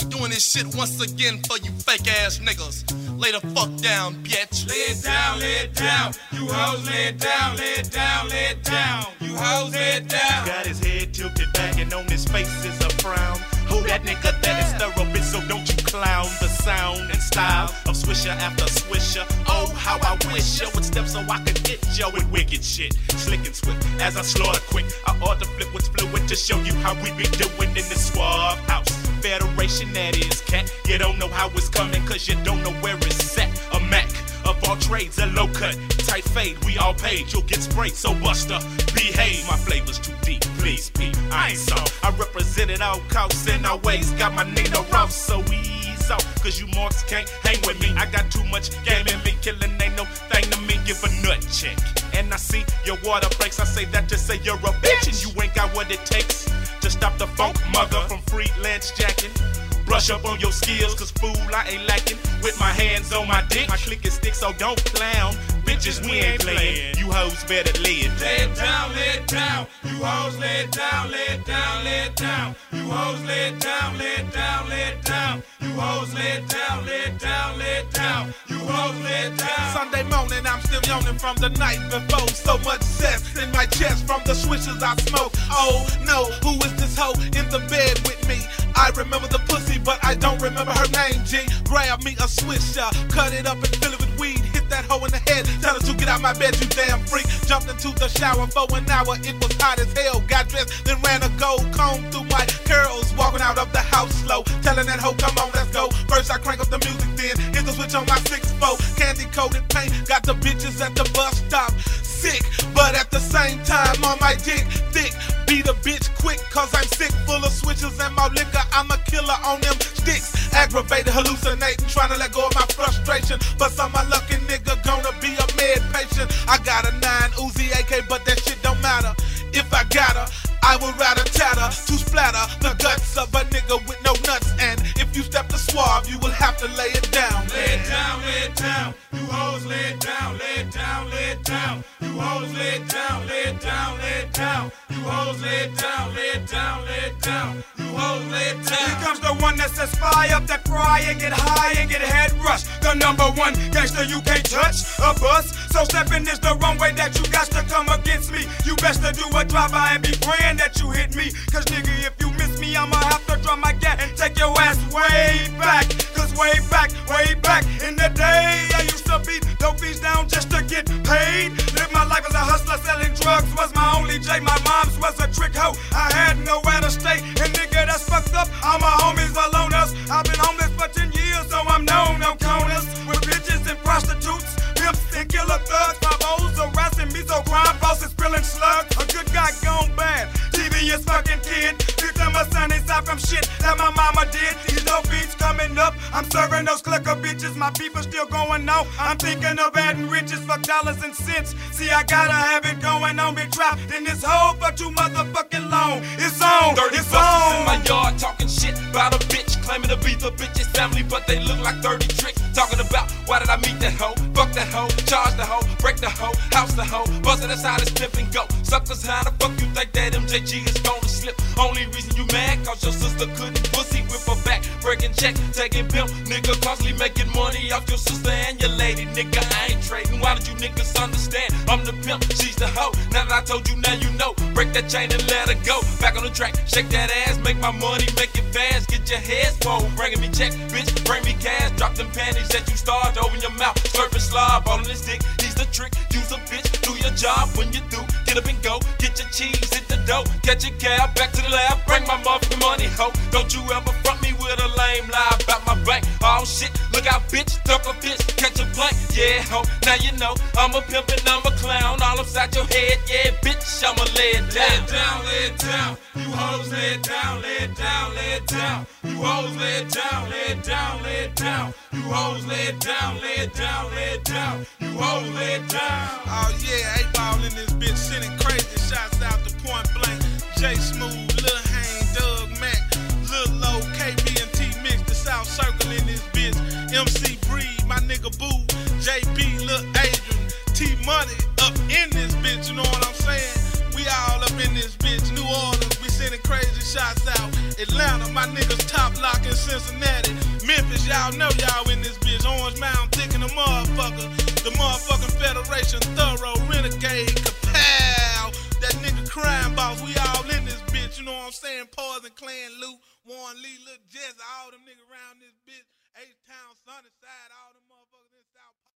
doing this shit once again for you fake ass niggas. Lay the fuck down, bitch. Lay it down, lay it down. You hoes, lay it down, lay it down, lay it down. You hoes, lay it down. Got his head tilted back and on his face is a frown. Who that nigga that is thorough, bitch, so don't you clown the sound and style of swisher after swisher. Oh, how I wish you would step so I could hit you with wicked shit. Slick and swift as I slaughter quick. I ought to flip what's fluid to show you how we be doing in the swab house. Federation, that is, cat. You don't know how it's coming, cause you don't know where it's at. A Mac of all trades, a low cut, tight fade, we all paid. You'll get sprayed, so buster, behave. My flavor's too deep, please, Pete. I ain't so. I represented all coasts and all ways. Got my Nino Ross, so ease off, cause you marks can't hang with me. I got too much game in me, killing ain't no thing to me. Give a nut check. And I see your water breaks. I say that to say you're a bitch and you ain't got what it takes to stop the funk mother from freelance jacking. Brush up on your skills, cause fool, I ain't lacking. With my hands on my dick, my click is thick, so don't clown. Bitches, we ain't playing. You hoes better lay it down. Lay it down, lay it down. You hoes, lay it down, lay it down, lay it down. You hoes, lay it down, lay it down, lay it down. You hoes, lay it down, lay it down, lay it down. You hoes, lay it down. Sunday morning, I'm still yawning from the night before. So much zest in my chest from the swishers I smoke. Oh no, who is this hoe in the bed with me? I remember the pussy, but I don't remember her name, G. Grab me a swisher, cut it up and fill it with weed. Hit that hoe in the head, tell her to get out my bed, you damn freak. Jumped into the shower for an hour, it was hot as hell. Got dressed, then ran a gold comb through my curls. Walking out of the house slow, telling that hoe, come on, let's go. First I crank up the music, then hit the switch on my 6-4. Candy-coated paint, got the bitches at the bus stop. Sick, but at the same time on my dick thick. Beat a bitch quick, cause I'm sick, full of switches and my liquor. I'm a killer on them sticks. Aggravated, hallucinating, trying to let go of my frustration. But some unlucky nigga gonna be a med patient. I got a 9 Uzi AK, but that shit don't matter. If I got her, I would rather tatter to splatter the guts of a nigga with no nuts. And if you step to swab, you will have to lay it down. Lay it down, lay it down. You hoes, lay it down, lay it down, lay it down. You hoes, lay it down, lay it down, lay it down. You hoes, lay it down, lay it down, lay it down. You hoes, lay it down. Here comes the one that says fire up that fry and get high and get head rush. The number one gangster you can't touch, a bus. So stepping is the wrong way that you got to come against me. You best to do a drive-by and be praying that you hit me. Cause nigga, if you miss me, I'ma have to draw my gat and take your ass way back. Cause way back in the day, I used to beat dope beats down just to get paid. Live my life as a hustler, selling drugs was my only J. My mom's was a trick hoe. I had nowhere to stay, and nigga, that's fucked up. All my homies alone us. I've been homeless for 10 years, so I'm known on corners with bitches and prostitutes, pimps and killer thugs. My O's harassing me, so crime bosses spilling slugs. A good guy gone bad. TV is fucking kid. Victim of sunny side from shit that my mama did. These dope beats coming up. I'm serving those clicker bitches. My people still going on. I'm thinking of adding riches for dollars and cents. See, I gotta have it going on. Been trapped in this hole for too motherfucking long. It's on. Dirty busters in my yard talking shit about a bitch, claiming to be the bitch's family, but they look like 30 tricks. Talking about why did I meet that hoe, fuck that hoe, charge the hoe, break the hoe, house the hoe, bust it aside and slip and go. Suckers, how the fuck you think that MJG is gonna slip? Only reason you mad cause your sister couldn't pussy whip her back, breaking check, taking pimp, nigga constantly making money off your sister and your lady, nigga. I ain't trading. Why don't you niggas understand? I'm the pimp, she's the hoe. Now that I told you, now you know. Break that chain and let her go. Back on the track, shake that ass, make my money, make it fast. Get your head swole, bringing me check, bitch, bring me cash. Drop them panties that you start to open your mouth, slurping slob, all on this dick. He's the trick, use a bitch, do your job when you do. Get up and go, get your cheese, hit the dough, catch your cab, back to the lab, bring my motherfucking money, ho. Don't you ever front me with a lame lie about my bank. Oh shit, look out, bitch, duck a bitch, catch a plank, yeah, ho. Now you know, I'm a pimp and I'm a clown, all upside your head, yeah, bitch, I'ma lay it down. Lay it down, lay it down. You hoes, lay it down, lay it down, lay it down. You hoes, lay it down, lay it down, lay it down. You hoes, lay it down, lay it down, lay it down. You hoes, lay it down. Oh yeah, 8-Ball in this bitch, sending crazy shots out to Point Blank. J Smooth, Lil Hain, Doug Mac, Lil Low, KB and T Mix, the South Circle in this bitch. MC Breed, my nigga Boo, JB, Lil Adrian, T Money up in this bitch, you know what I'm saying? We all up in this bitch. New Orleans, we sending crazy shots out. Atlanta, my niggas top lock in Cincinnati. Memphis, y'all know y'all in this bitch. Orange Mountain, thick in the motherfucker. The motherfucking Federation, Thorough, Renegade, Kapow. That nigga Crime Boss, we all in this bitch. You know what I'm saying? Poison Clan, Luke, Warren Lee, Lil Jesse, all them niggas around this bitch. H-Town, Sunnyside, all them motherfuckers in South